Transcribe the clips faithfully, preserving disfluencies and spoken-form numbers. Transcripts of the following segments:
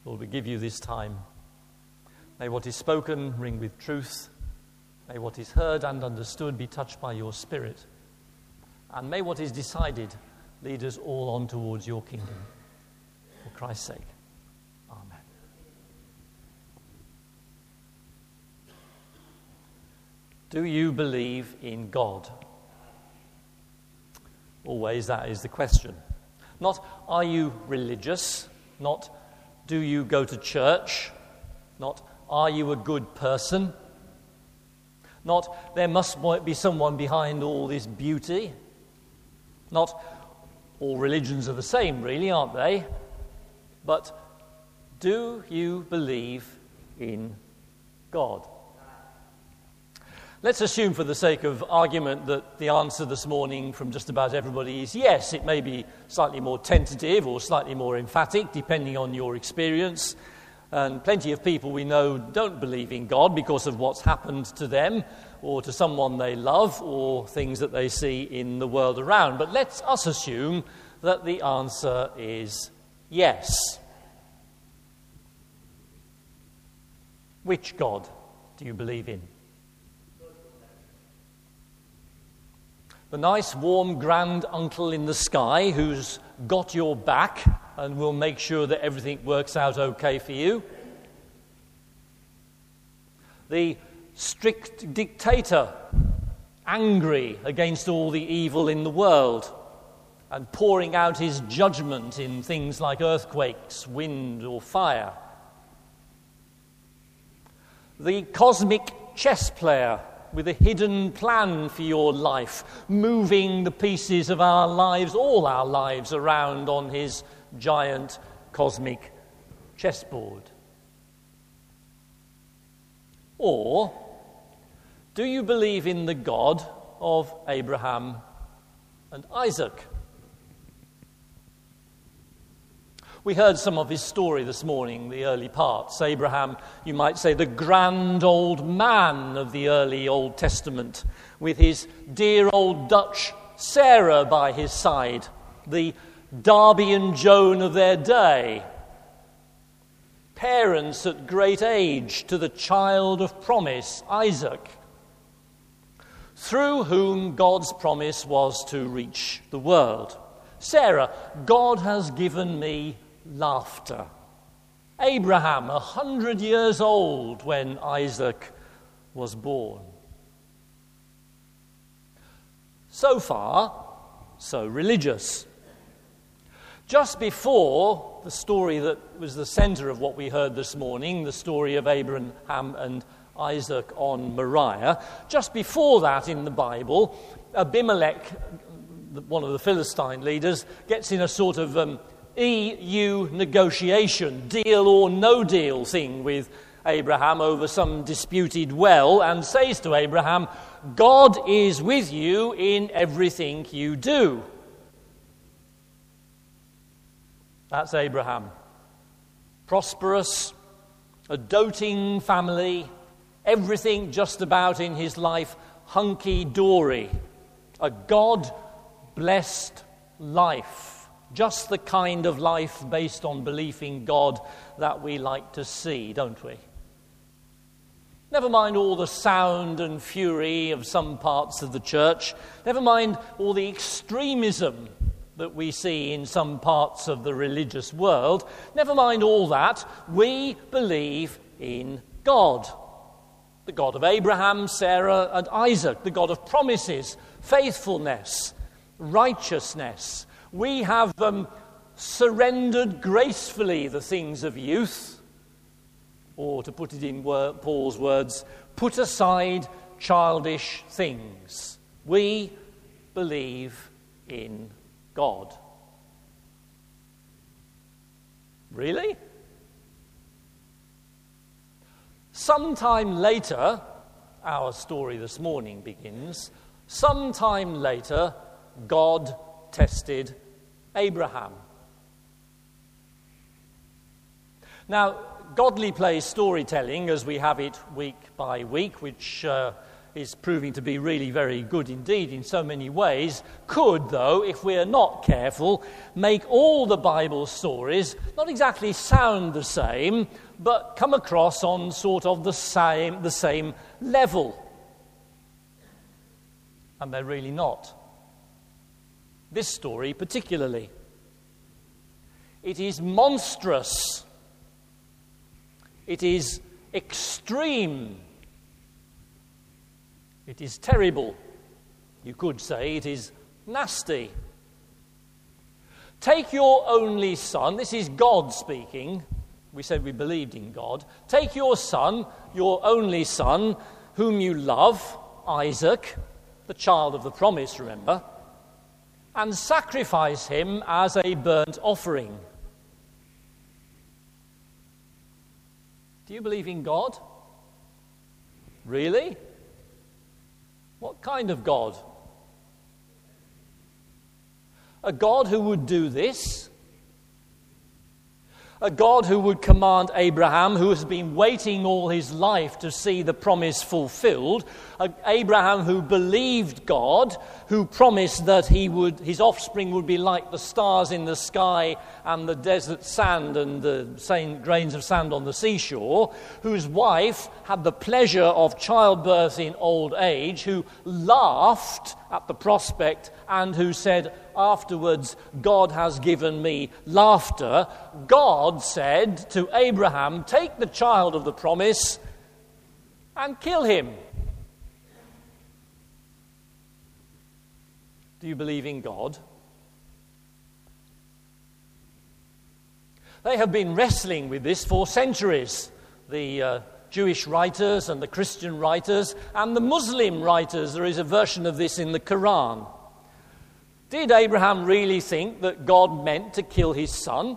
Lord, we give you this time. May what is spoken ring with truth. May what is heard and understood be touched by your Spirit. And may what is decided lead us all on towards your kingdom. For Christ's sake. Amen. Do you believe in God? Always that is the question. Not, are you religious? Not, do you go to church? Not, are you a good person? Not, there must be someone behind all this beauty. Not, all religions are the same, really, aren't they? But do you believe in God? Let's assume for the sake of argument that the answer this morning from just about everybody is yes. It may be slightly more tentative or slightly more emphatic, depending on your experience. And plenty of people we know don't believe in God because of what's happened to them or to someone they love or things that they see in the world around. But let's us assume that the answer is yes. Which God do you believe in? The nice, warm, grand uncle in the sky who's got your back and will make sure that everything works out okay for you? The strict dictator, angry against all the evil in the world and pouring out his judgment in things like earthquakes, wind, or fire? The cosmic chess player with a hidden plan for your life, moving the pieces of our lives, all our lives, around on his giant cosmic chessboard? Or do you believe in the God of Abraham and Isaac? We heard some of his story this morning, the early parts. Abraham, you might say, the grand old man of the early Old Testament, with his dear old Dutch Sarah by his side, the Darby and Joan of their day. Parents at great age to the child of promise, Isaac, through whom God's promise was to reach the world. Sarah, God has given me laughter. Abraham, a hundred years old when Isaac was born. So far, so religious. Just before the story that was the center of what we heard this morning, the story of Abraham and Isaac on Moriah, just before that in the Bible, Abimelech, one of the Philistine leaders, gets in a sort of um, E U negotiation, deal or no deal thing with Abraham over some disputed well, and says to Abraham, God is with you in everything you do. That's Abraham. Prosperous, a doting family, everything just about in his life hunky-dory. A God-blessed life. Just the kind of life based on belief in God that we like to see, don't we? Never mind all the sound and fury of some parts of the church. Never mind all the extremism that we see in some parts of the religious world. Never mind all that. We believe in God. The God of Abraham, Sarah, and Isaac. The God of promises, faithfulness, righteousness. We have um, surrendered gracefully the things of youth. Or to put it in wor- Paul's words, put aside childish things. We believe in God. Really? Sometime later, our story this morning begins, sometime later, God tested Abraham. Now, Godly Play storytelling, as we have it week by week, which uh, is proving to be really very good indeed in so many ways, could, though, if we're not careful, make all the Bible stories not exactly sound the same, but come across on sort of the same, the same level. And they're really not. This story particularly. It is monstrous. It is extreme. It is terrible. You could say it is nasty. Take your only son. This is God speaking. We said we believed in God. Take your son, your only son, whom you love, Isaac, the child of the promise, remember, and sacrifice him as a burnt offering. Do you believe in God? Really? What kind of God? A God who would do this? A God who would command Abraham, who has been waiting all his life to see the promise fulfilled, a Abraham who believed God, who promised that he would, his offspring would be like the stars in the sky and the desert sand and the same grains of sand on the seashore, whose wife had the pleasure of childbirth in old age, who laughed at the prospect and who said afterwards, God has given me laughter. God said to Abraham, take the child of the promise and kill him. Do you believe in God? They have been wrestling with this for centuries. The uh, Jewish writers and the Christian writers and the Muslim writers. There is a version of this in the Quran. Did Abraham really think that God meant to kill his son?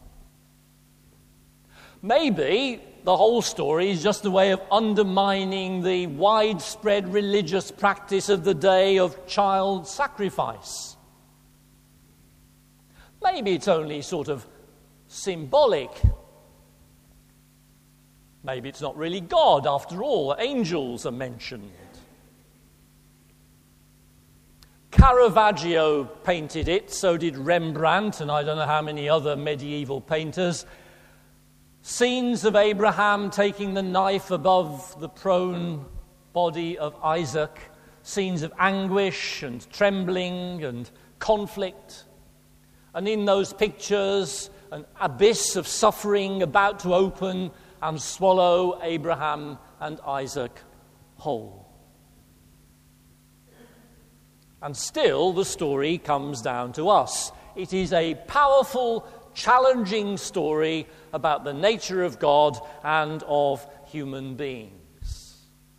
Maybe the whole story is just a way of undermining the widespread religious practice of the day of child sacrifice. Maybe it's only sort of symbolic. Maybe it's not really God after all. Angels are mentioned. Caravaggio painted it, so did Rembrandt, and I don't know how many other medieval painters. Scenes of Abraham taking the knife above the prone body of Isaac, scenes of anguish and trembling and conflict. And in those pictures, an abyss of suffering about to open and swallow Abraham and Isaac whole. And still, the story comes down to us. It is a powerful, challenging story about the nature of God and of human beings.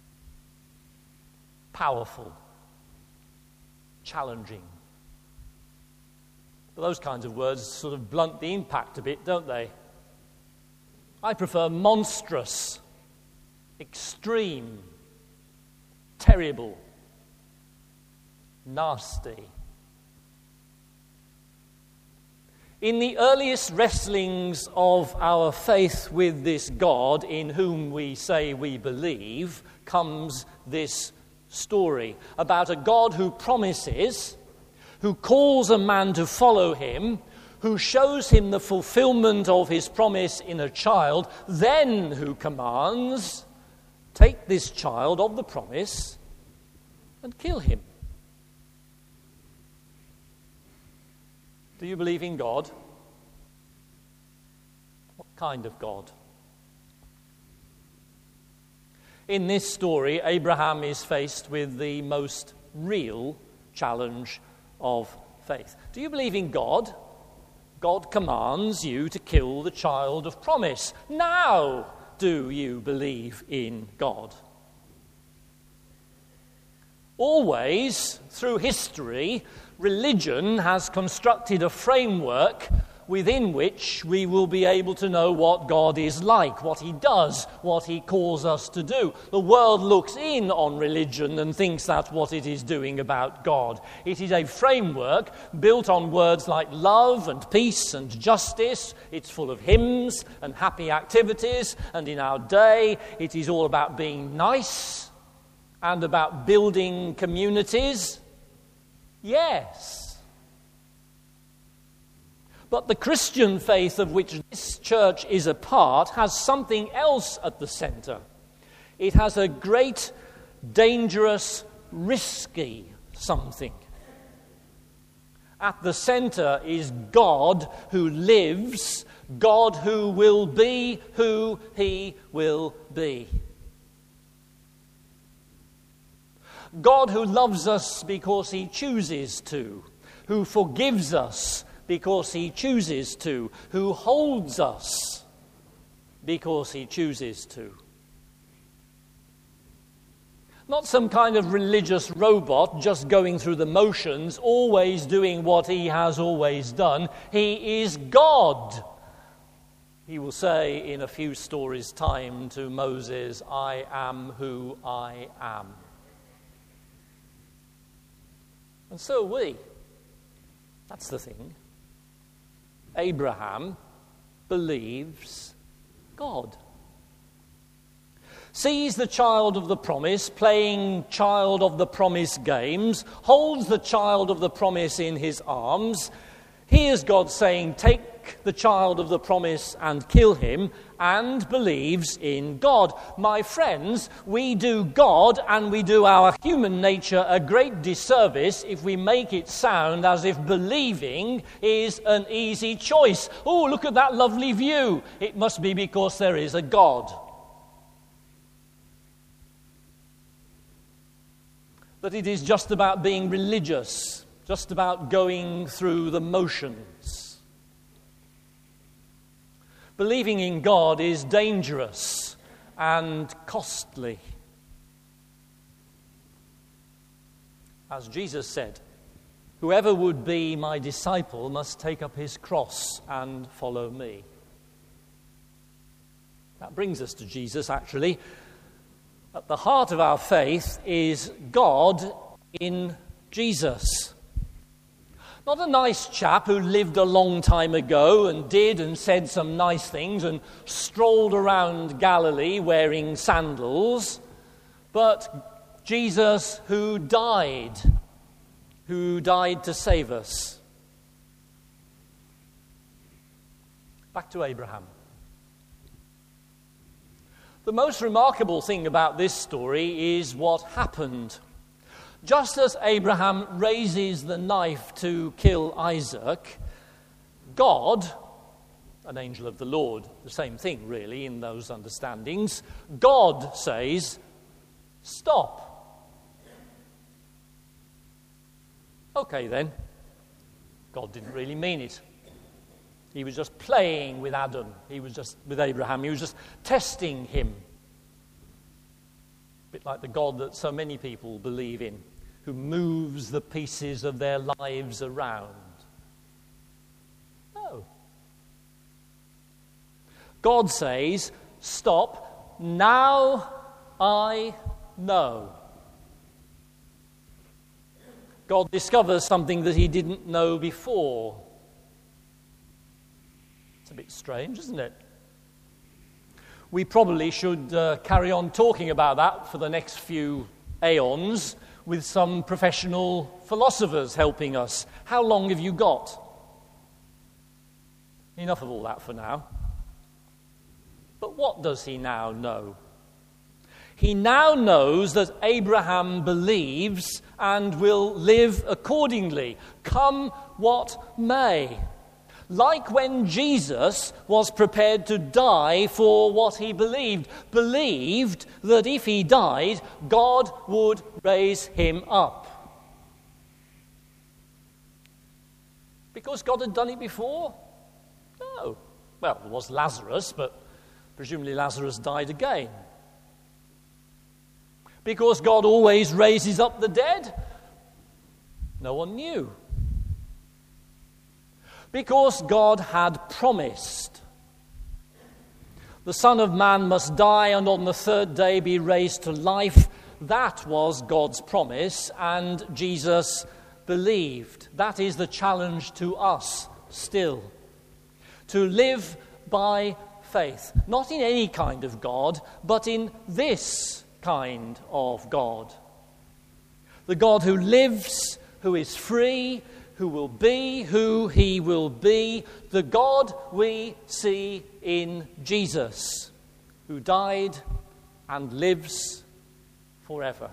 Powerful, challenging. But those kinds of words sort of blunt the impact a bit, don't they? I prefer monstrous, extreme, terrible, nasty. In the earliest wrestlings of our faith with this God in whom we say we believe comes this story about a God who promises, who calls a man to follow him, who shows him the fulfillment of his promise in a child, then who commands, take this child of the promise and kill him. Do you believe in God? What kind of God? In this story, Abraham is faced with the most real challenge of faith. Do you believe in God? God commands you to kill the child of promise. Now, do you believe in God? Always, through history, religion has constructed a framework within which we will be able to know what God is like, what he does, what he calls us to do. The world looks in on religion and thinks that's what it is doing about God. It is a framework built on words like love and peace and justice. It's full of hymns and happy activities, and in our day it is all about being nice and about building communities? Yes. But the Christian faith of which this church is a part has something else at the center. It has a great, dangerous, risky something. At the center is God who lives, God who will be who he will be. God who loves us because he chooses to, who forgives us because he chooses to, who holds us because he chooses to. Not some kind of religious robot just going through the motions, always doing what he has always done. He is God. He will say in a few stories' time to Moses, I am who I am. And so are we. That's the thing. Abraham believes God. Sees the child of the promise playing child of the promise games, holds the child of the promise in his arms, hears God saying, take the child of the promise and kill him, and believes in God. My friends, we do God and we do our human nature a great disservice if we make it sound as if believing is an easy choice. Oh, look at that lovely view. It must be because there is a God. That it is just about being religious, just about going through the motions. Believing in God is dangerous and costly. As Jesus said, whoever would be my disciple must take up his cross and follow me. That brings us to Jesus, actually. At the heart of our faith is God in Jesus. Not a nice chap who lived a long time ago and did and said some nice things and strolled around Galilee wearing sandals, but Jesus who died, who died to save us. Back to Abraham. The most remarkable thing about this story is what happened. Just as Abraham raises the knife to kill Isaac, God, an angel of the Lord, the same thing really in those understandings, God says, stop. Okay then, God didn't really mean it. He was just playing with Adam. He was just, with Abraham, he was just testing him. A bit like the God that so many people believe in, who moves the pieces of their lives around. No. God says, stop, now I know. God discovers something that he didn't know before. It's a bit strange, isn't it? We probably should uh, carry on talking about that for the next few aeons with some professional philosophers helping us. How long have you got? Enough of all that for now. But what does he now know? He now knows that Abraham believes and will live accordingly, come what may. Like when Jesus was prepared to die for what he believed, believed that if he died, God would raise him up. Because God had done it before? No. Well, there was Lazarus, but presumably Lazarus died again. Because God always raises up the dead? No one knew. Because God had promised. The Son of Man must die and on the third day be raised to life. That was God's promise, and Jesus believed. That is the challenge to us still. To live by faith. Not in any kind of God, but in this kind of God. The God who lives, who is free, who will be who he will be. The God we see in Jesus, who died and lives forever.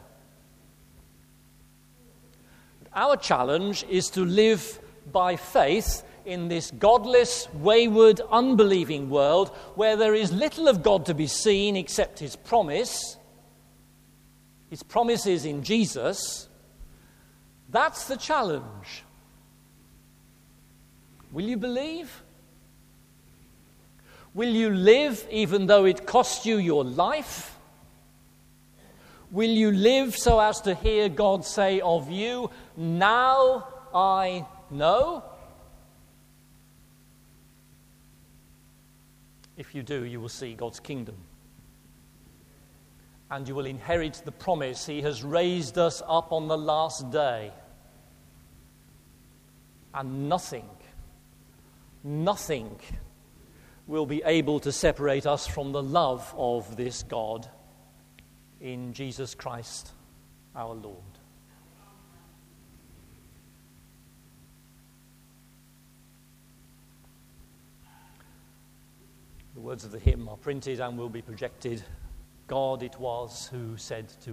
Our challenge is to live by faith in this godless, wayward, unbelieving world where there is little of God to be seen except his promise. His promise is in Jesus. That's the challenge. Will you believe? Will you live even though it costs you your life? Will you live so as to hear God say of you, "Now I know"? If you do, you will see God's kingdom. And you will inherit the promise. He has raised us up on the last day. And nothing, nothing will be able to separate us from the love of this God in Jesus Christ our Lord. The words of the hymn are printed and will be projected. God it was who said to